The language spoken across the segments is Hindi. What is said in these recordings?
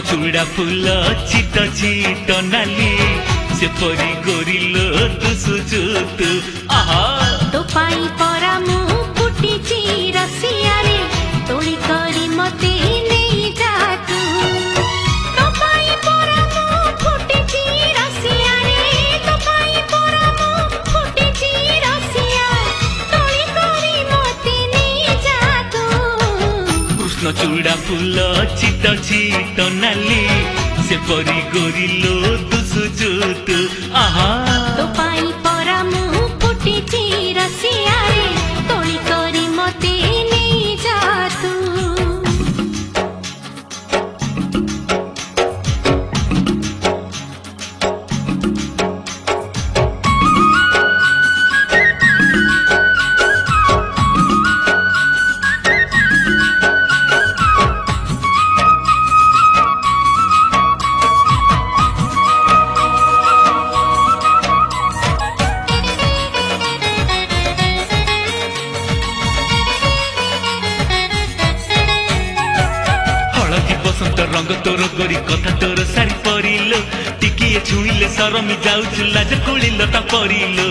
चूड़ा फूल चित चित नाली से परी गोरिलो तू सुजुतु आहा तो पाई परा मु फुटिची रसिया रे तोली करी मते नहीं जातु तो पाई परा मु फुटिची रसिया रे तो पाई परा मु फुटिची रसिया तोली करी मते नहीं जातु कृष्ण चूड़ा फूल चित चित नाली से परी गोरिलो तू सुजुतु आहा तो पाई परा मु फुटिची रसिया रे तोली करी मते नहीं जातु बसंत रंग तोर गोरी कथा तोर सारी परिलो टिकिए छुईले सरमी जाउछु लाज कोलिलो ता परिलो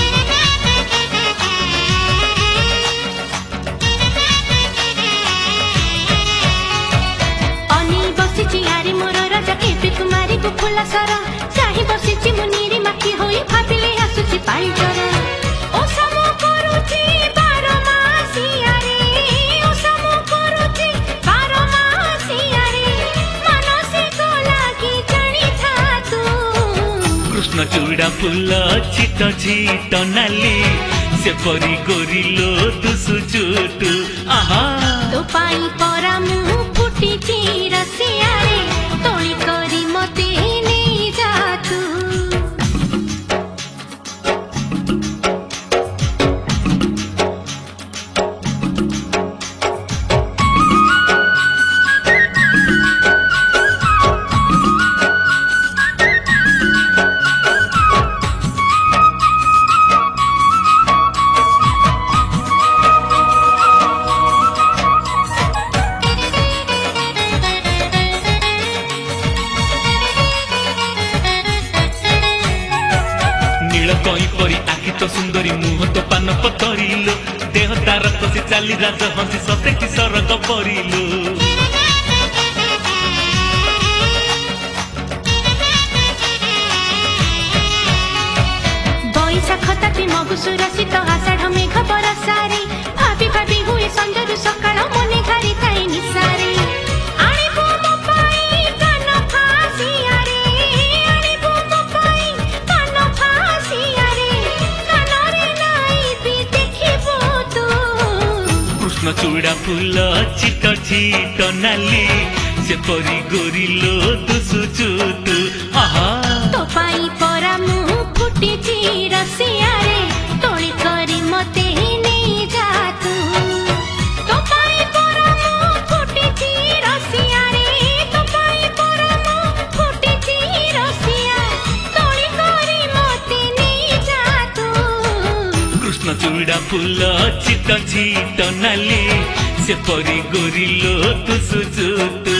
अनिल बसिची आरी मोर राजा केपी कुमारी को फुला सारा चाही बसिची मुनीरी माखी होई भाबिले आसुची पाई जरा ओ समो करूची बारो मासिया रे ओ समो करूची बारो मासिया रे मनसे को लागी जानी था तू कृष्ण चूड़ा फूल चित चित नाली से परी गोरिलो तू सुजुतु आहा तो पाई परा मु फुटिची रसिया रे तोली करी मते नहीं जातु नील कई परी आखि तो सुंदरी मुह तो पान पतरिलो देह तार कसी चाली राज हंसी सते कि सरग परिलो बैशाख ताती मगुसुर शीत आषाढ़ मेघ बरसारी भाभी भाभी हुए संजरु सकाळ मने घारी थाई निसारी आनिबो मो पाई कान फासिया रे आनिबो मो पाई कान फासिया रे कानरे नाई भी देखिबो तू कृष्ण चूड़ा फूल चित चित नाली से परी गोरिलो तू सुजुतु आहा तो पाई परा मु फुटिची रसिया रे तोली करी मते नहीं जातु तो पाई परा मु फुटिची रसिया रे तो पाई परा मु फुटिची रसिया तोली करी मते नहीं जातु कृष्ण चूड़ा फूल चित चित नाली से परी गोरिलो तू सुजुतु